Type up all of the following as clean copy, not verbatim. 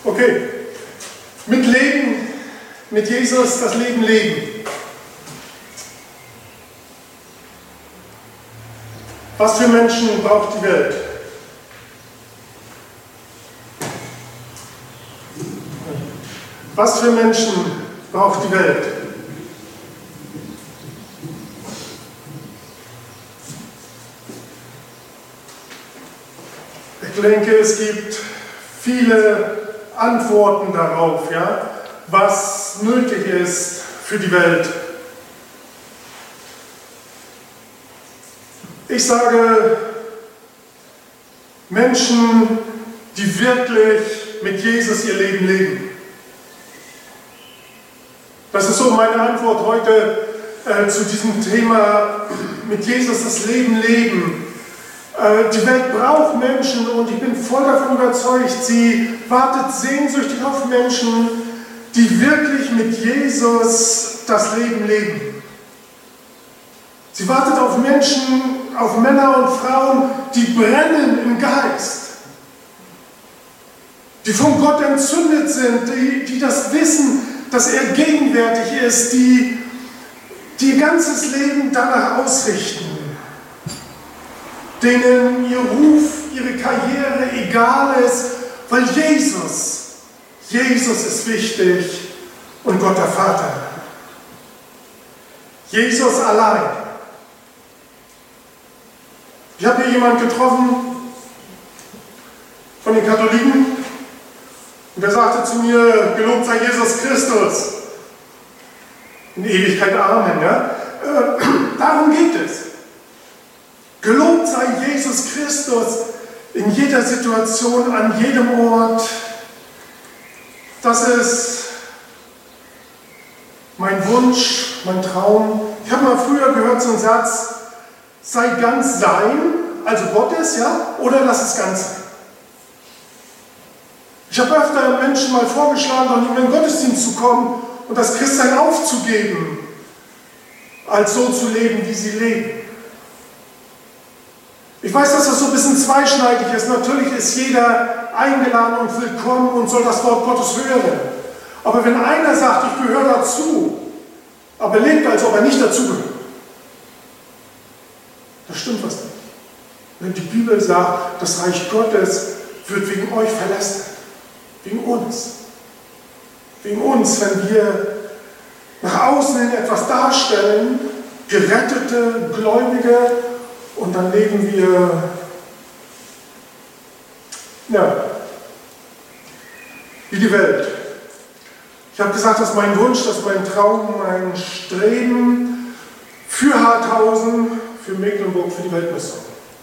Okay, mit Leben, mit Jesus das Leben leben. Was für Menschen braucht die Welt? Was für Menschen braucht die Welt? Ich denke, es gibt viele Antworten darauf, ja, was nötig ist für die Welt. Ich sage, Menschen, die wirklich mit Jesus ihr Leben leben. Das ist so meine Antwort heute zu diesem Thema, mit Jesus das Leben leben. Die Welt braucht Menschen und ich bin voll davon überzeugt, sie wartet sehnsüchtig auf Menschen, die wirklich mit Jesus das Leben leben. Sie wartet auf Menschen, auf Männer und Frauen, die brennen im Geist, die von Gott entzündet sind, die das wissen, dass er gegenwärtig ist, die ihr ganzes Leben danach ausrichten, denen ihr Ruf, ihre Karriere egal ist, weil Jesus ist wichtig und Gott der Vater. Jesus allein. Ich habe hier jemanden getroffen von den Katholiken und der sagte zu mir, gelobt sei Jesus Christus. In Ewigkeit Amen. Ja? Darum geht es. Gelobt sei Jesus Christus in jeder Situation, an jedem Ort. Das ist mein Wunsch, mein Traum. Ich habe mal früher gehört so einen Satz, sei ganz sein, also Gottes, ja, oder lass es ganz sein. Ich habe öfter Menschen mal vorgeschlagen, in den Gottesdienst zu kommen und das Christsein aufzugeben, als so zu leben, wie sie leben. Ich weiß, dass das so ein bisschen zweischneidig ist. Natürlich ist jeder eingeladen und willkommen und soll das Wort Gottes hören. Aber wenn einer sagt, ich gehöre dazu, aber lebt, als ob er nicht dazugehört, da stimmt was nicht. Wenn die Bibel sagt, das Reich Gottes wird wegen euch verlästert, wegen uns. Wegen uns, wenn wir nach außen hin etwas darstellen, gerettete, Gläubige, und dann leben wir, ja, wie die Welt. Ich habe gesagt, das ist mein Wunsch, das ist mein Traum, mein Streben für Harthausen, für Mecklenburg, für die Weltmission.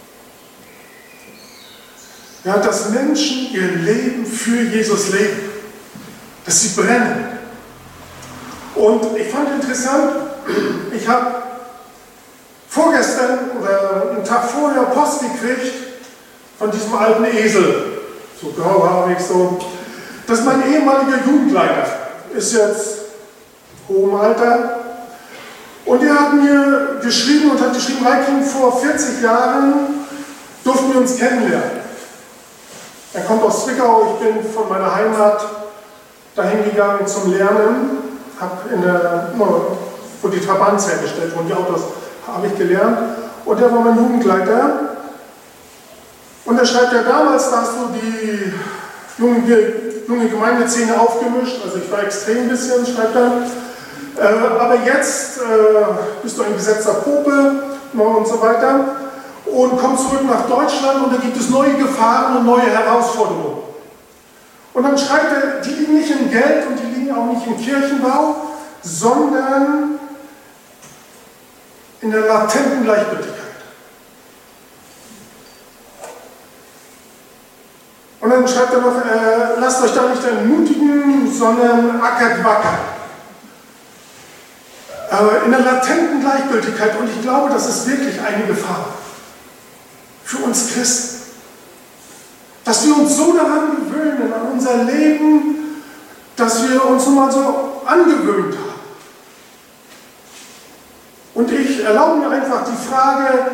Ja, dass Menschen ihr Leben für Jesus leben, dass sie brennen. Und ich fand interessant, ich habe vorgestern oder einen Tag vorher Post gekriegt von diesem alten Esel, so grauhaarig so. Das ist mein ehemaliger Jugendleiter, ist jetzt hohem Alter. Und er hat mir geschrieben und hat geschrieben, Reiking, vor 40 Jahren durften wir uns kennenlernen. Er kommt aus Zwickau, ich bin von meiner Heimat dahin gegangen zum Lernen, wo die Trabants hergestellt wurden, die Autos, habe ich gelernt. Und der war mein Jugendleiter. Und er schreibt ja, damals, da hast du die junge Gemeindeszene aufgemischt, also ich war extrem ein bisschen, schreibt er. Aber jetzt bist du ein gesetzter Pope und so weiter und kommst zurück nach Deutschland und da gibt es neue Gefahren und neue Herausforderungen. Und dann schreibt er, die liegen nicht im Geld und die liegen auch nicht im Kirchenbau, sondern in der latenten Gleichgültigkeit. Und dann schreibt er noch, lasst euch da nicht entmutigen, sondern ackert wacker. Aber in der latenten Gleichgültigkeit, und ich glaube, das ist wirklich eine Gefahr für uns Christen, dass wir uns so daran gewöhnen, an unser Leben, dass wir uns nun mal so angewöhnt haben. Und ich erlaube mir einfach die Frage,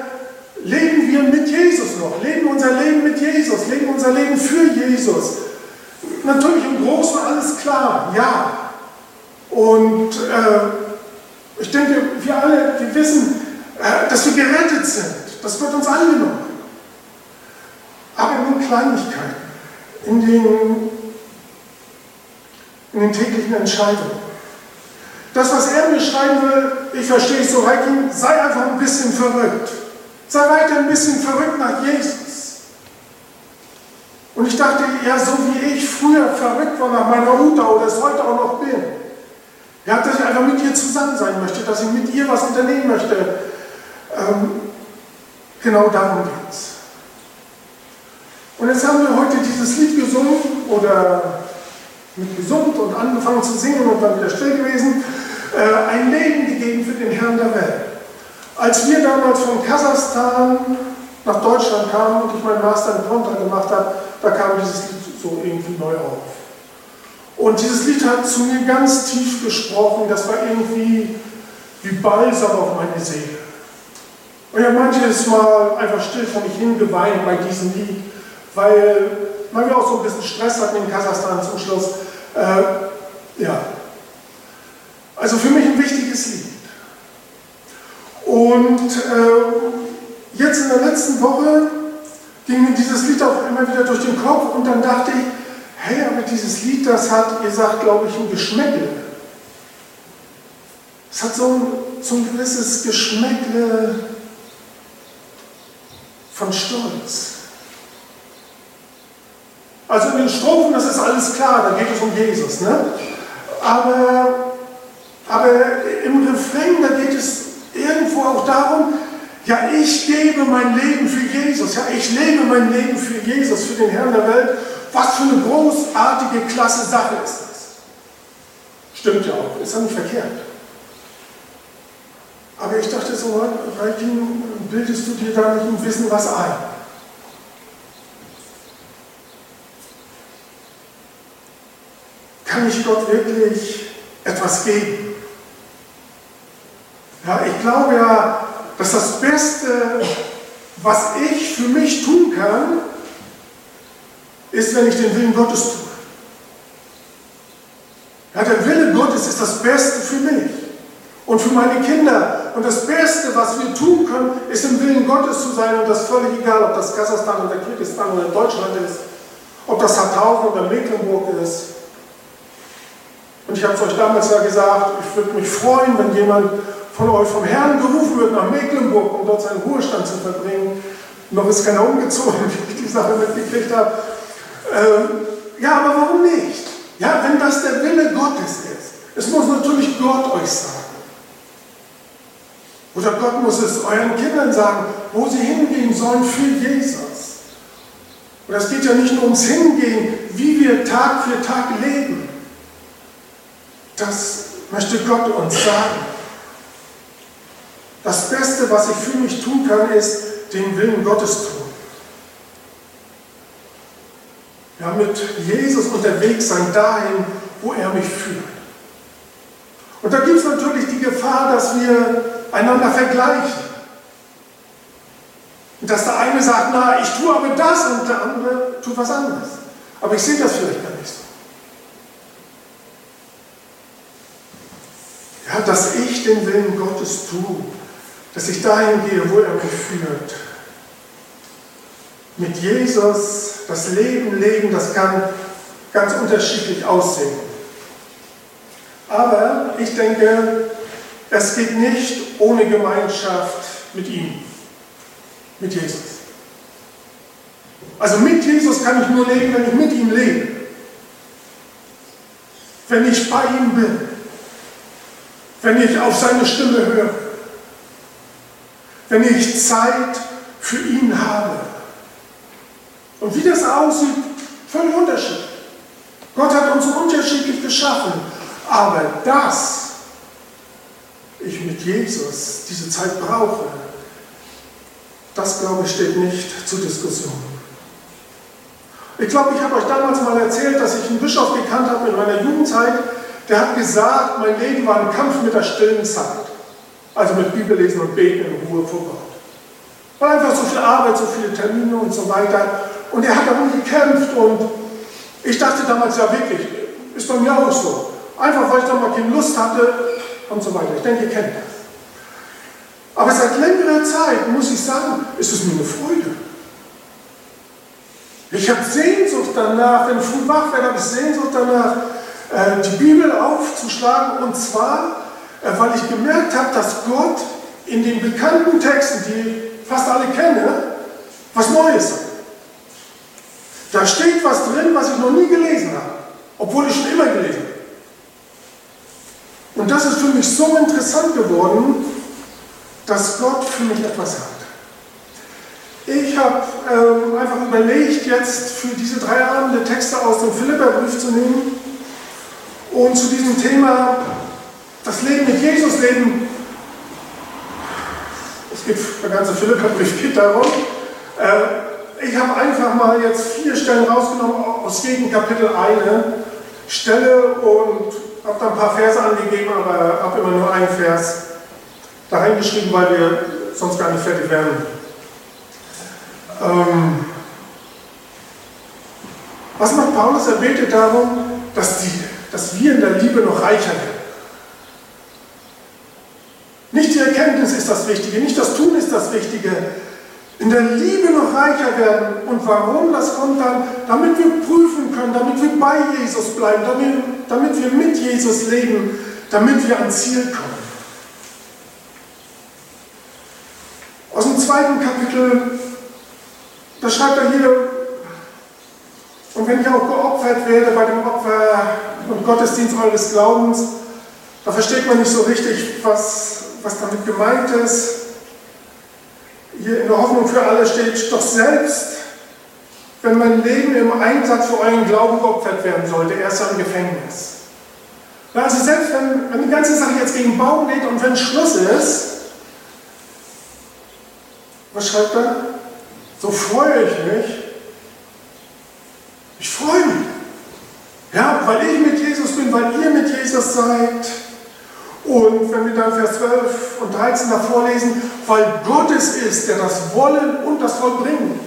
leben wir mit Jesus noch? Leben unser Leben mit Jesus? Leben unser Leben für Jesus? natürlich im Großen alles klar, ja. Und ich denke, wir alle, wir wissen, dass wir gerettet sind, dass Gott uns angenommen hat. Aber nur Kleinigkeiten, in den täglichen Entscheidungen. Das, was er mir schreiben will, ich verstehe es so, Reiking, sei einfach ein bisschen verrückt. Sei weiter ein bisschen verrückt nach Jesus. Und ich dachte, ja, so wie ich früher verrückt war nach meiner Mutter oder es heute auch noch bin. Ja, dass ich einfach mit ihr zusammen sein möchte, dass ich mit ihr was unternehmen möchte. Genau darum geht es. Und jetzt haben wir heute dieses Lied gesungen oder mit gesungen und angefangen zu singen und dann wieder still gewesen. Ein Leben gegeben für den Herrn der Welt. Als wir damals von Kasachstan nach Deutschland kamen und ich meinen Master in Kontra gemacht habe, da kam dieses Lied so irgendwie neu auf. Und dieses Lied hat zu mir ganz tief gesprochen, das war irgendwie wie Balsam auf meine Seele. Und ich habe manches Mal einfach still vor mich hingeweint bei diesem Lied, weil wir auch so ein bisschen Stress hatten in Kasachstan zum Schluss. Ja. Also für mich ein wichtiges Lied. Und jetzt in der letzten Woche ging mir dieses Lied auch immer wieder durch den Kopf und dann dachte ich, hey, aber dieses Lied, das hat, ihr sagt, glaube ich, ein Geschmäckle. Es hat so ein gewisses Geschmäckle von Stolz. Also in den Strophen, das ist alles klar, da geht es um Jesus, ne? Aber im Refrain, da geht es irgendwo auch darum, ja, ich gebe mein Leben für Jesus, ja, ich lebe mein Leben für Jesus, für den Herrn der Welt. Was für eine großartige, klasse Sache ist das. Stimmt ja auch, ist ja nicht verkehrt. Aber ich dachte so, Reiking, bildest du dir da nicht ein bisschen was ein? Kann ich Gott wirklich etwas geben? Ja, ich glaube ja, dass das Beste, was ich für mich tun kann, ist, wenn ich den Willen Gottes tue. Ja, der Wille Gottes ist das Beste für mich und für meine Kinder. Und das Beste, was wir tun können, ist im Willen Gottes zu sein. Und das ist völlig egal, ob das Kasachstan oder Kirgisistan oder Deutschland ist, ob das Harthausen oder Mecklenburg ist. Und ich habe es euch damals ja gesagt, ich würde mich freuen, wenn jemand von euch vom Herrn gerufen wird nach Mecklenburg, um dort seinen Ruhestand zu verbringen. Noch ist keiner umgezogen, wie ich die Sache mitgekriegt habe. Ja, aber warum nicht? Ja, wenn das der Wille Gottes ist. Es muss natürlich Gott euch sagen. Oder Gott muss es euren Kindern sagen, wo sie hingehen sollen für Jesus. Und es geht ja nicht nur ums Hingehen, wie wir Tag für Tag leben. Das möchte Gott uns sagen. Das Beste, was ich für mich tun kann, ist, den Willen Gottes tun. Ja, mit Jesus unterwegs sein dahin, wo er mich führt. Und da gibt es natürlich die Gefahr, dass wir einander vergleichen. Und dass der eine sagt, na, ich tue aber das und der andere tut was anderes. Aber ich sehe das vielleicht gar nicht so. Ja, dass ich den Willen Gottes tue, dass ich dahin gehe, wo er mich führt. Mit Jesus das Leben leben, das kann ganz unterschiedlich aussehen. Aber ich denke, es geht nicht ohne Gemeinschaft mit ihm, mit Jesus. Also mit Jesus kann ich nur leben, wenn ich mit ihm lebe. Wenn ich bei ihm bin. Wenn ich auf seine Stimme höre. Wenn ich Zeit für ihn habe. Und wie das aussieht, völlig unterschiedlich. Gott hat uns unterschiedlich geschaffen. Aber dass ich mit Jesus diese Zeit brauche, das, glaube ich, steht nicht zur Diskussion. Ich glaube, ich habe euch damals mal erzählt, dass ich einen Bischof gekannt habe in meiner Jugendzeit, der hat gesagt, mein Leben war ein Kampf mit der stillen Zeit. Also mit Bibellesen und Beten in Ruhe vor Gott. War einfach so viel Arbeit, so viele Termine und so weiter. Und er hat darum gekämpft und Ich dachte damals ja wirklich, ist bei mir auch so. Einfach weil ich da mal keine Lust hatte und so weiter. Ich denke, ihr kennt das. Aber seit längerer Zeit, muss ich sagen, ist es mir eine Freude. Ich habe Sehnsucht danach, wenn ich früh wach werde, habe ich Sehnsucht danach, die Bibel aufzuschlagen. Und zwar, weil ich gemerkt habe, dass Gott in den bekannten Texten, die fast alle kennen, was Neues sagt. Da steht was drin, was ich noch nie gelesen habe, obwohl ich schon immer gelesen habe. Und das ist für mich so interessant geworden, dass Gott für mich etwas hat. Ich habe einfach überlegt, jetzt für diese 3 Abende Texte aus dem Philipperbrief zu nehmen und zu diesem Thema das Leben mit Jesus leben. Es geht, der ganze Philipperbrief geht darum. Ich habe einfach mal jetzt 4 Stellen rausgenommen, aus jedem Kapitel eine Stelle und habe da ein paar Verse angegeben, aber habe immer nur einen Vers da reingeschrieben, weil wir sonst gar nicht fertig werden. Was macht Paulus? Er betet darum, dass wir in der Liebe noch reicher werden. Nicht die Erkenntnis ist das Wichtige, nicht das Tun ist das Wichtige. In der Liebe noch reicher werden. Und warum? Das kommt dann, damit wir prüfen können, damit wir bei Jesus bleiben, damit wir mit Jesus leben, damit wir ans Ziel kommen. Aus dem 2. Kapitel, da schreibt er hier, und wenn ich auch geopfert werde bei dem Opfer und Gottesdienst eures Glaubens, da versteht man nicht so richtig, was damit gemeint ist. Hier in der Hoffnung für alle steht, doch selbst, wenn mein Leben im Einsatz für euren Glauben geopfert werden sollte, erst im Gefängnis. Also selbst wenn die ganze Sache jetzt gegen den Baum geht und wenn Schluss ist, was schreibt er? So freue ich mich. Ich freue mich. Ja, weil ich mit Jesus bin, weil ihr mit Jesus seid. Und wenn wir dann Vers 12 und 13 davor lesen, weil Gott es ist, der das Wollen und das Vollbringen.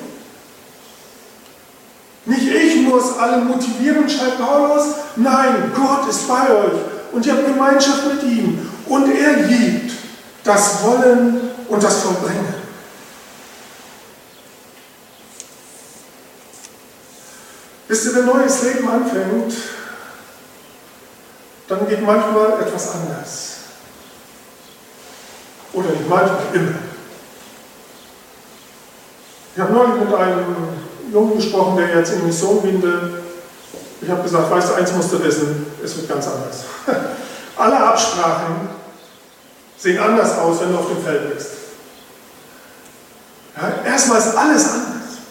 Nicht ich muss alle motivieren, schreibt Paulus. Nein, Gott ist bei euch und ihr habt Gemeinschaft mit ihm. Und er gibt das Wollen und das Vollbringen. Wisst ihr, wenn ein neues Leben anfängt, dann geht manchmal etwas anders. Oder nicht manchmal, immer. Ich habe neulich mit einem Jungen gesprochen, der jetzt in Mission will. Ich habe gesagt, weißt du, eins musst du wissen, es wird ganz anders. Alle Absprachen sehen anders aus, wenn du auf dem Feld bist. Ja, erstmal ist alles anders.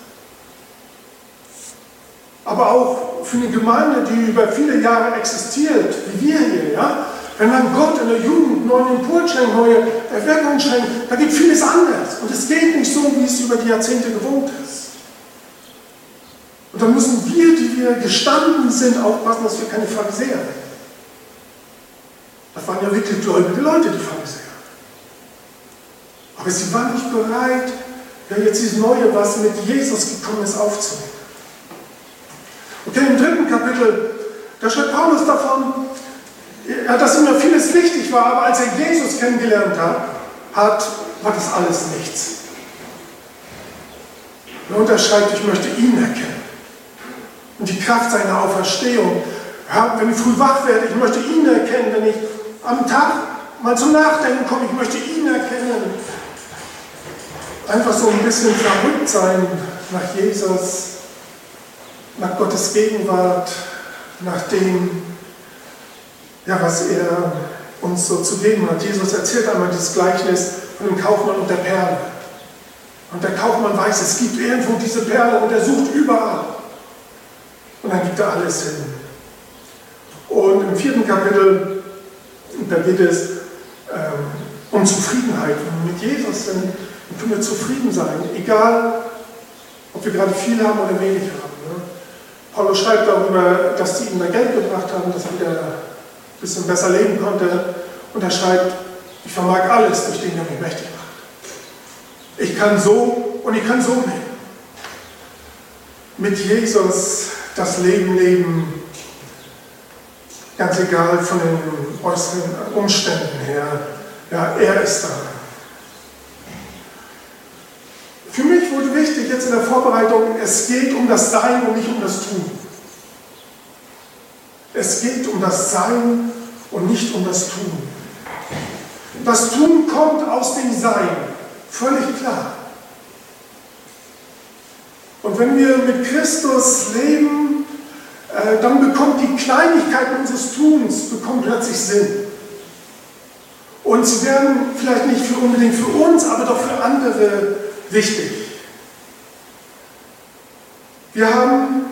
Aber auch für eine Gemeinde, die über viele Jahre existiert, wie wir hier, ja, wenn dann Gott in der Jugend neuen Impuls schenkt, neue Erweckungen schenkt, da geht vieles anders. Und es geht nicht so, wie es über die Jahrzehnte gewohnt ist. Und dann müssen wir, die wir gestanden sind, aufpassen, dass wir keine Pharisäer werden. Das waren ja wirklich gläubige Leute, die Pharisäer. Aber sie waren nicht bereit, ja, jetzt dieses Neue, was mit Jesus gekommen ist, aufzunehmen. Okay, im 3. Kapitel, da schreibt Paulus davon, dass ihm ja vieles wichtig war, aber als er Jesus kennengelernt hat, war das alles nichts. Und er schreibt, ich möchte ihn erkennen. Und die Kraft seiner Auferstehung. Ja, wenn ich früh wach werde, ich möchte ihn erkennen. Wenn ich am Tag mal zum Nachdenken komme, ich möchte ihn erkennen. Einfach so ein bisschen verrückt sein nach Jesus, nach Gottes Gegenwart, nach dem, ja, was er uns so zu geben hat. Jesus erzählt einmal dieses Gleichnis von dem Kaufmann und der Perle. Und der Kaufmann weiß, es gibt irgendwo diese Perle und er sucht überall. Und dann gibt er alles hin. Und im 4. Kapitel, da geht es um Zufriedenheit. Wenn wir mit Jesus sind, dann können wir zufrieden sein. Egal, ob wir gerade viel haben oder wenig haben. Ne? Paulus schreibt darüber, dass sie ihm da Geld gebracht haben, dass er wieder ein bisschen besser leben konnte. Und er schreibt, ich vermag alles durch den, der mich mächtig macht. Ich kann so und ich kann so leben. Mit Jesus das Leben leben, ganz egal von den äußeren Umständen her. Ja, er ist da. Für mich wurde wichtig jetzt in der Vorbereitung, es geht um das Sein und nicht um das Tun. Es geht um das Sein und nicht um das Tun. Das Tun kommt aus dem Sein, völlig klar. Und wenn wir mit Christus leben, dann bekommt die Kleinigkeit unseres Tuns plötzlich Sinn. Und sie werden vielleicht nicht unbedingt für uns, aber doch für andere wichtig. Wir haben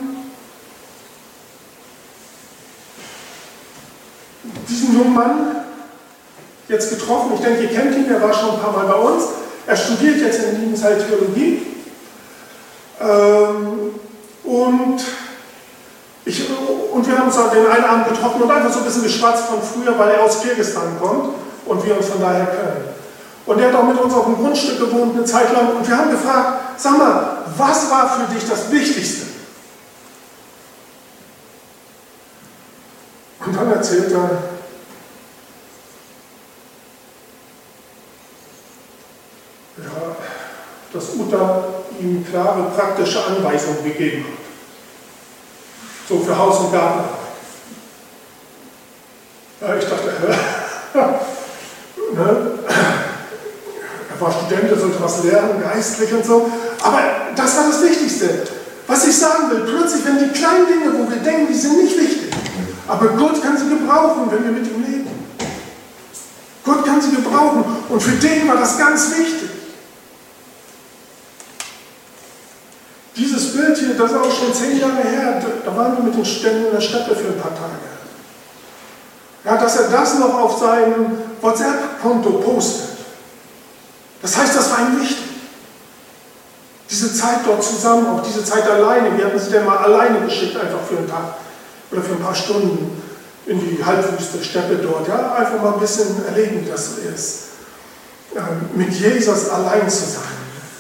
diesen jungen Mann jetzt getroffen. Ich denke, ihr kennt ihn, er war schon ein paar Mal bei uns. Er studiert jetzt in Liebenzeit Theologie. Und wir haben uns den einen Abend getroffen und einfach so ein bisschen geschwatzt von früher, weil er aus Kirgisistan kommt und wir uns von daher kennen. Und er hat auch mit uns auf dem Grundstück gewohnt eine Zeit lang und wir haben gefragt, sag mal, was war für dich das Wichtigste? Und dann erzählt er, ja, dass Uta ihm klare praktische Anweisungen gegeben hat. So für Haus- und Gartenarbeit. Ja, ich dachte, ne? Er war Student, er sollte was lernen, geistlich und so. Aber das war das Wichtigste. Was ich sagen will, plötzlich, wenn die kleinen Dinge, wo wir denken, die sind nicht wichtig, aber Gott kann sie gebrauchen, wenn wir mit ihm leben. Gott kann sie gebrauchen und für den war das ganz wichtig. Dieses Bild hier, das ist auch schon 10 Jahre her, da waren wir mit den Ständen in der Steppe für ein paar Tage. Ja, dass er das noch auf seinem WhatsApp-Konto postet. Das heißt, das war ihm wichtig. Diese Zeit dort zusammen, auch diese Zeit alleine, wir hatten sie dann mal alleine geschickt, einfach für einen Tag oder für ein paar Stunden in die Halbwüste Steppe dort. Ja, einfach mal ein bisschen erleben, wie das so ist. Mit Jesus allein zu sein.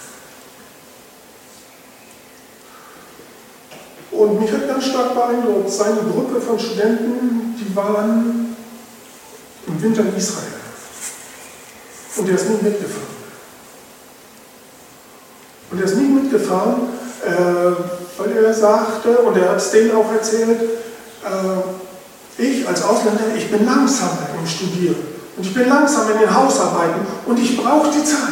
Und mich hat ganz stark beeindruckt, seine Gruppe von Studenten, die waren im Winter in Israel. Und er ist nie mitgefahren. Und er ist nie mitgefahren, weil er sagte, und er hat es denen auch erzählt, ich als Ausländer, ich bin langsam im Studieren. Und ich bin langsam in den Hausarbeiten und ich brauche die Zeit.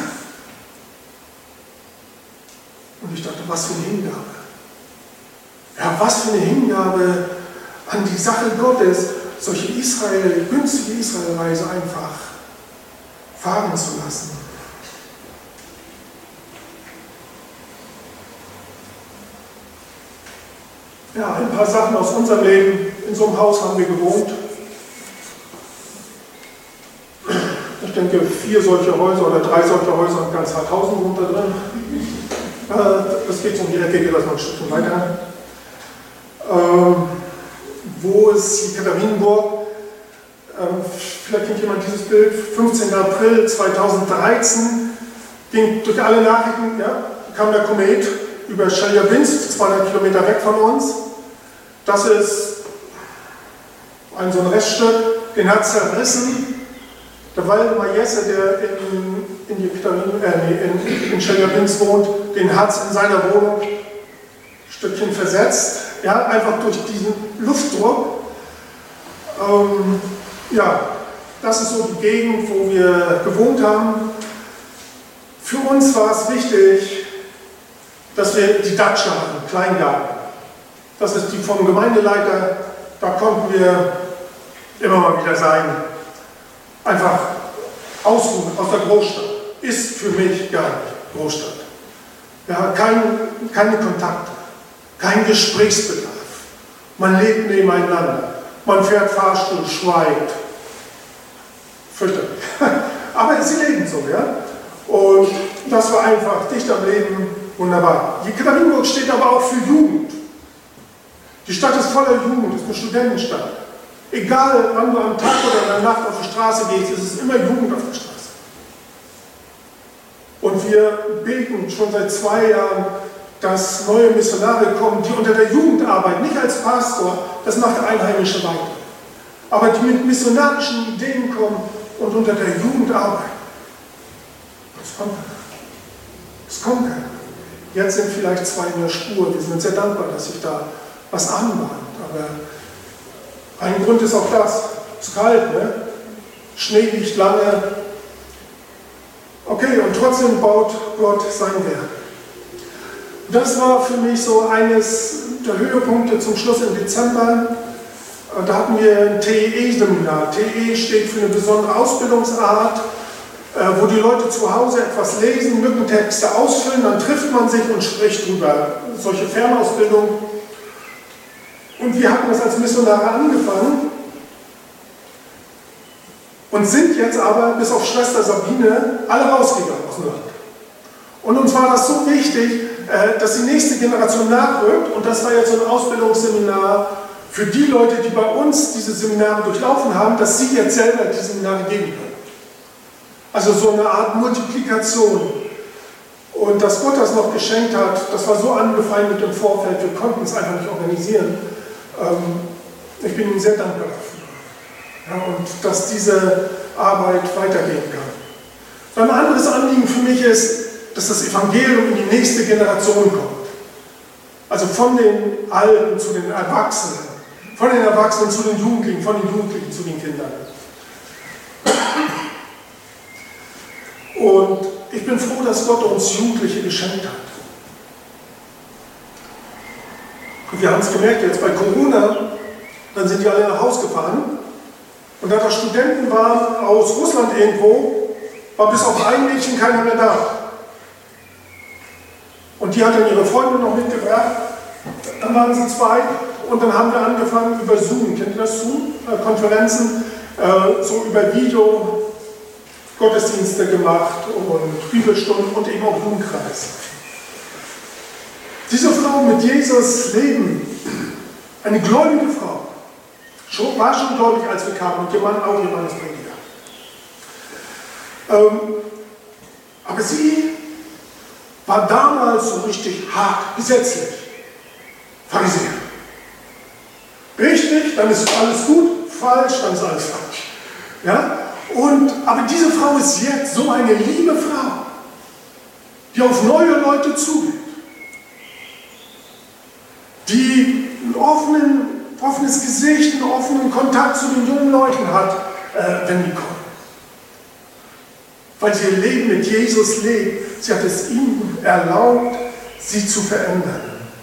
Und ich dachte, was für eine Hingabe. Ja, was für eine Hingabe an die Sache Gottes, solche günstige Israelreise einfach fahren zu lassen. Ja, ein paar Sachen aus unserem Leben. In so einem Haus haben wir gewohnt. Ich denke, 4 solche Häuser oder 3 solche Häuser in ganz Harthausen wohnt da drin. Das geht so um die Ecke, geht das noch ein Stückchen weiter. Wo ist Katharinenburg? Vielleicht kennt jemand dieses Bild. 15. April 2013 ging durch alle Nachrichten, ja, kam der Komet über Chelyabinsk, 200 Kilometer weg von uns. Das ist so ein Reststück, den hat es zerrissen. Der Waldemar Jesse, der in Chelyabinsk wohnt, den hat es in seiner Wohnung ein Stückchen versetzt. Ja, einfach durch diesen Luftdruck. Ja, das ist so die Gegend, wo wir gewohnt haben. Für uns war es wichtig, dass wir die Datscha hatten, Kleingarten. Das ist die vom Gemeindeleiter, da konnten wir immer mal wieder sein. Einfach ausruhen aus der Großstadt. Ist für mich gar nicht Großstadt. Ja, keine Kontakte. Kein Gesprächsbedarf. Man lebt nebeneinander. Man fährt Fahrstuhl, schweigt. Fürchterlich. Aber sie leben so, ja. Und das war einfach dicht am Leben, wunderbar. Die Katharinenburg steht aber auch für Jugend. Die Stadt ist voller Jugend, ist eine Studentenstadt. Egal, wann du am Tag oder in der Nacht auf die Straße gehst, ist es immer Jugend auf der Straße. Und wir beten schon seit 2 Jahren, dass neue Missionare kommen, die unter der Jugend arbeiten, nicht als Pastor, das macht der Einheimische weiter, aber die mit missionarischen Ideen kommen und unter der Jugend arbeiten. Das kommt keiner. Das kommt keiner. Jetzt sind vielleicht 2 in der Spur. Wir sind uns sehr dankbar, dass sich da was anbahnt. Aber ein Grund ist auch das. Es ist kalt, ne? Schnee liegt lange. Okay, und trotzdem baut Gott sein Werk. Das war für mich so eines der Höhepunkte zum Schluss im Dezember. Da hatten wir ein TEE-Seminar. TEE steht für eine besondere Ausbildungsart, wo die Leute zu Hause etwas lesen, Lückentexte ausfüllen, dann trifft man sich und spricht drüber. Solche Fernausbildung. Und wir hatten das als Missionare angefangen und sind jetzt aber, bis auf Schwester Sabine, alle rausgegangen aus dem Land. Und uns war das so wichtig, dass die nächste Generation nachrückt, und das war jetzt so ein Ausbildungsseminar für die Leute, die bei uns diese Seminare durchlaufen haben, dass sie jetzt selber die Seminare geben können. Also so eine Art Multiplikation. Und dass Gott das noch geschenkt hat, das war so angefeindet im Vorfeld, wir konnten es einfach nicht organisieren. Ich bin ihm sehr dankbar dafür. Ja, und dass diese Arbeit weitergehen kann. Ein anderes Anliegen für mich ist, dass das Evangelium in die nächste Generation kommt. Also von den Alten zu den Erwachsenen, von den Erwachsenen zu den Jugendlichen, von den Jugendlichen zu den Kindern. Und ich bin froh, dass Gott uns Jugendliche geschenkt hat. Und wir haben es gemerkt, jetzt bei Corona, dann sind die alle nach Hause gefahren. Und da Studenten waren aus Russland irgendwo, war bis auf ein Mädchen keiner mehr da. Und die hat dann ihre Freunde noch mitgebracht. Dann waren sie 2 und dann haben wir angefangen über Zoom, kennt ihr das, Zoom? Konferenzen, so über Video, Gottesdienste gemacht und Bibelstunden und eben auch Jugendkreis. Diese Frau mit Jesus leben, eine gläubige Frau, war schon gläubig, als wir kamen, und ihr Mann auch, ihr Mann ist Prediger. Aber sie war damals so richtig hart, gesetzlich. Pharisäer. Richtig, dann ist alles gut, falsch, dann ist alles falsch. Ja? Aber diese Frau ist jetzt so eine liebe Frau, die auf neue Leute zugeht, die ein offenes Gesicht, einen offenen Kontakt zu den jungen Leuten hat, wenn die kommen. Weil sie ihr Leben mit Jesus lebt. Sie hat es ihm erlaubt, sie zu verändern.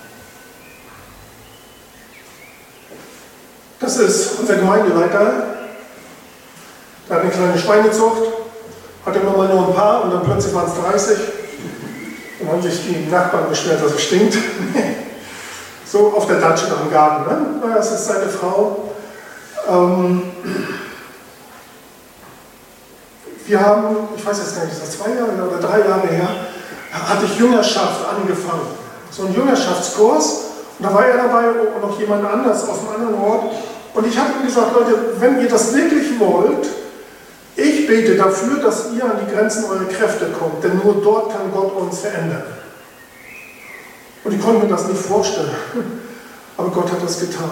Das ist unser Gemeindeleiter. Der hat eine kleine Schweinezucht, hat immer mal nur ein paar und dann plötzlich waren es 30. Dann haben sich die Nachbarn beschwert, dass es stinkt. So auf der Datsche am Garten. Ne? Das ist seine Frau. Wir haben, ich weiß jetzt gar nicht, ist das 2 Jahre oder 3 Jahre her, hatte ich Jüngerschaft angefangen. So ein Jüngerschaftskurs. Und da war er dabei und noch jemand anders aus einem anderen Ort. Und ich habe ihm gesagt, Leute, wenn ihr das wirklich wollt, ich bete dafür, dass ihr an die Grenzen eurer Kräfte kommt, denn nur dort kann Gott uns verändern. Und ich konnte mir das nicht vorstellen, aber Gott hat das getan.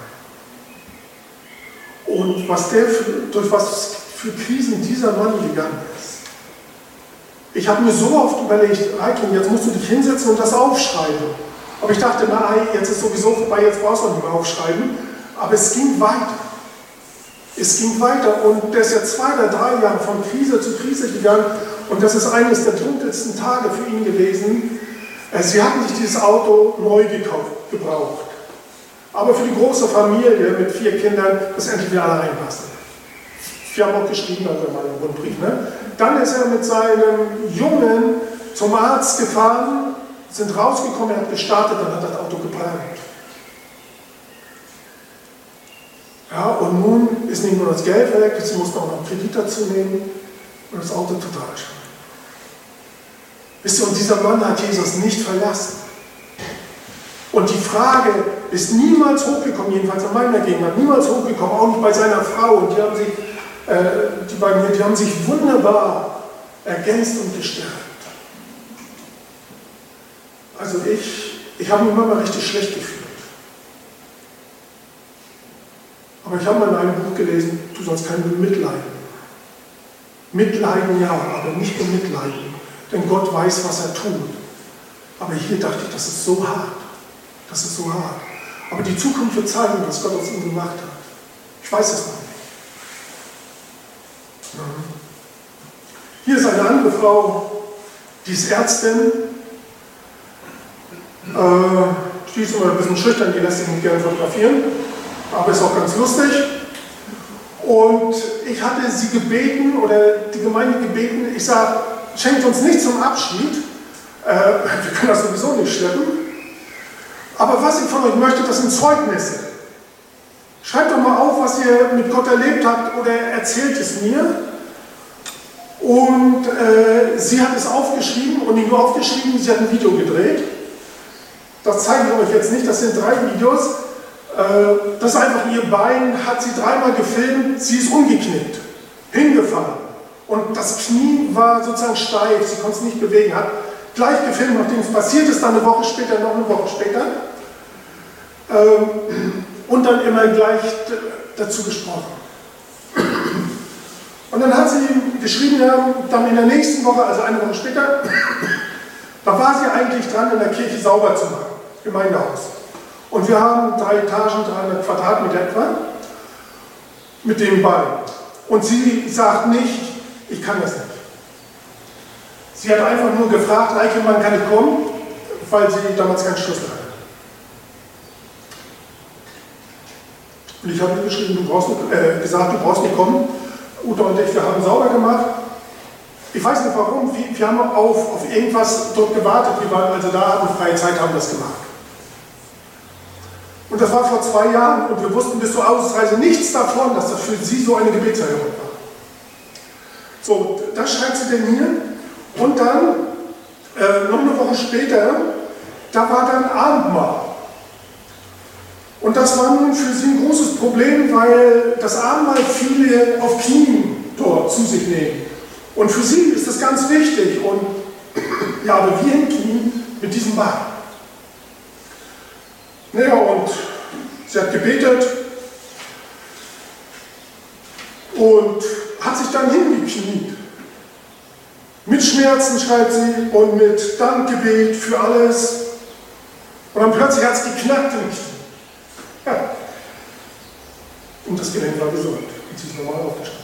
Und durch was für Krisen dieser Mann gegangen ist. Ich habe mir so oft überlegt, Reikin, jetzt musst du dich hinsetzen und das aufschreiben. Aber ich dachte, jetzt ist sowieso vorbei, jetzt brauchst du nicht mehr aufschreiben. Aber es ging weiter. Es ging weiter und der ist jetzt 2 oder 3 Jahre von Krise zu Krise gegangen und das ist eines der dunkelsten Tage für ihn gewesen. Sie hatten sich dieses Auto neu gebraucht. Aber für die große Familie mit 4 Kindern, das endlich wieder alle reinpassen. Wir haben auch geschrieben, also mal einen Rundbrief. Ne? Dann ist er mit seinem Jungen zum Arzt gefahren, sind rausgekommen, er hat gestartet, dann hat das Auto gebrannt. Ja, und nun ist nicht nur das Geld weg, sie mussten auch noch Kredit dazu nehmen und das Auto total schon. Wisst ihr, und dieser Mann hat Jesus nicht verlassen. Und die Frage ist niemals hochgekommen, jedenfalls in meiner Gegenwart, niemals hochgekommen, auch nicht bei seiner Frau. Und die haben sich wunderbar ergänzt und gestärkt. Also ich habe mich immer richtig schlecht gefühlt. Aber ich habe mal in einem Buch gelesen, du sollst kein Mitleiden. Mitleiden ja, aber nicht bemitleiden. Denn Gott weiß, was er tut. Aber hier dachte ich, das ist so hart. Das ist so hart. Aber die Zukunft wird zeigen, was Gott aus ihm gemacht hat. Ich weiß es noch nicht. Hier ist eine andere Frau, die ist Ärztin. Die ist immer ein bisschen schüchtern, die lässt sich nicht gerne fotografieren. Aber ist auch ganz lustig. Und ich hatte sie gebeten, oder die Gemeinde gebeten, ich sage, schenkt uns nicht zum Abschied. Wir können das sowieso nicht schleppen. Aber was ich von euch möchte, das sind Zeugnisse. Schreibt doch mal auf, was ihr mit Gott erlebt habt oder erzählt es mir. Und sie hat es aufgeschrieben und nicht nur aufgeschrieben, sie hat ein Video gedreht. Das zeige ich euch jetzt nicht, das sind 3 Videos. Das ist einfach ihr Bein, hat sie 3-mal gefilmt, sie ist umgeknickt, hingefallen. Und das Knie war sozusagen steif, sie konnte es nicht bewegen, hat gleich gefilmt, nachdem es passiert ist, dann eine Woche später, noch eine Woche später. Und dann immer gleich dazu gesprochen. Und dann hat sie geschrieben, ja, dann in der nächsten Woche, also eine Woche später, da war sie eigentlich dran, in der Kirche sauber zu machen, Gemeindehaus. Und wir haben 3 Etagen, 300 Quadratmeter etwa, mit dem Ball. Und sie sagt nicht, ich kann das nicht. Sie hat einfach nur gefragt, Eichelmann, kann ich kommen? Weil sie damals keinen Schlüssel hatte. Und ich habe ihr geschrieben, gesagt, du brauchst nicht kommen. Uta und ich, wir haben sauber gemacht. Ich weiß nicht warum, wir haben auf irgendwas dort gewartet. Wir waren also da, hatten freie Zeit, haben das gemacht. Und das war vor 2 Jahren und wir wussten bis zur Ausreise nichts davon, dass das für sie so eine Gebetserhörung war. So, das schreibt sie denn hier. Und dann, noch eine Woche später, da war dann Abendmahl. Und das war nun für sie ein großes Problem, weil das Abendmahl viele auf Knien dort zu sich nehmen. Und für sie ist das ganz wichtig. Und ja, aber wir in Knien mit diesem Bein. Naja, und sie hat gebetet und hat sich dann hingekniet. Mit Schmerzen, schreibt sie, und mit Dankgebet für alles. Und dann plötzlich hat es geknackt im Knie. Ja. Und das Gelenk war gesund. Und sie ist normal aufgestanden.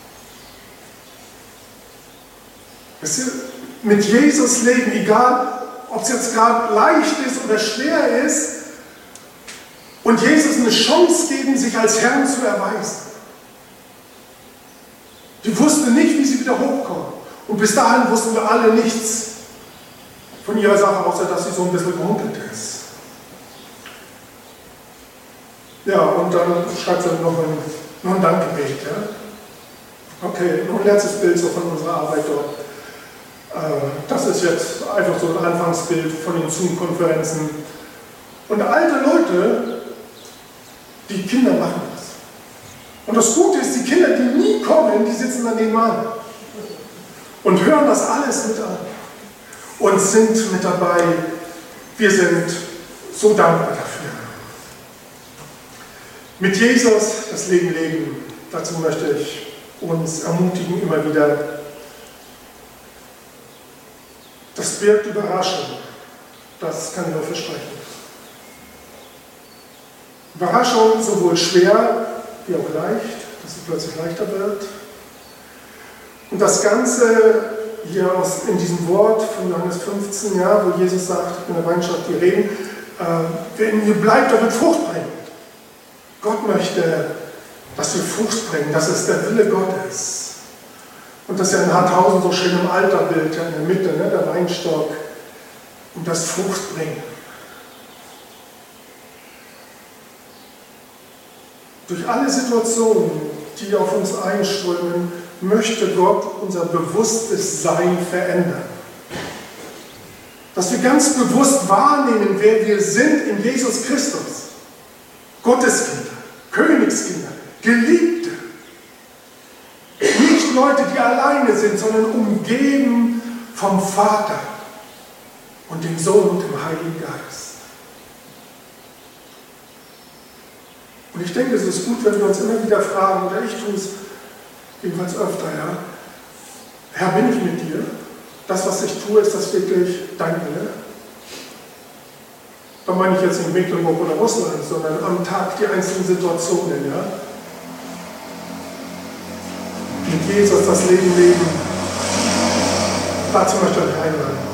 Mit Jesus leben, egal ob es jetzt gerade leicht ist oder schwer ist, und Jesus eine Chance geben, sich als Herrn zu erweisen. Die wusste nicht, wie sie wieder hochkommt. Und bis dahin wussten wir alle nichts von ihrer Sache, außer dass sie so ein bisschen gehumpelt ist. Ja, und dann schreibt sie noch ein Dankgebet. Ja? Okay, noch ein letztes Bild so von unserer Arbeit dort. Das ist jetzt einfach so ein Anfangsbild von den Zoom-Konferenzen. Und alte Leute, die Kinder machen das. Und das Gute ist, die Kinder, die nie kommen, die sitzen dann nebenan und hören das alles mit an und sind mit dabei. Wir sind so dankbar dafür. Mit Jesus das Leben leben, dazu möchte ich uns ermutigen, immer wieder. Das birgt Überraschung, das kann ich euch versprechen. Überraschung sowohl schwer wie auch leicht, dass es plötzlich leichter wird. Und das Ganze hier in diesem Wort von Johannes 15, ja, wo Jesus sagt, in der Weinstatt, die reden, wer in mir bleibt, der wird Frucht bringen. Gott möchte, dass wir Frucht bringen, das ist der Wille Gottes. Und das ist ja in Harthausen so schön im Alterbild, ja, in der Mitte, ne, der Weinstock, und das Frucht bringen. Durch alle Situationen, die auf uns einströmen, möchte Gott unser bewusstes Sein verändern. Dass wir ganz bewusst wahrnehmen, wer wir sind in Jesus Christus. Gotteskinder, Königskinder, Geliebte. Nicht Leute, die alleine sind, sondern umgeben vom Vater und dem Sohn und dem Heiligen Geist. Und ich denke, es ist gut, wenn wir uns immer wieder fragen, oder ich tue es jedenfalls öfter, ja, Herr, bin ich mit dir? Das, was ich tue, ist das wirklich dein Wille? Da meine ich jetzt nicht Mecklenburg oder Russland, sondern am Tag die einzelnen Situationen, ja. Mit Jesus das Leben leben. Dazu möchte ich euch einladen.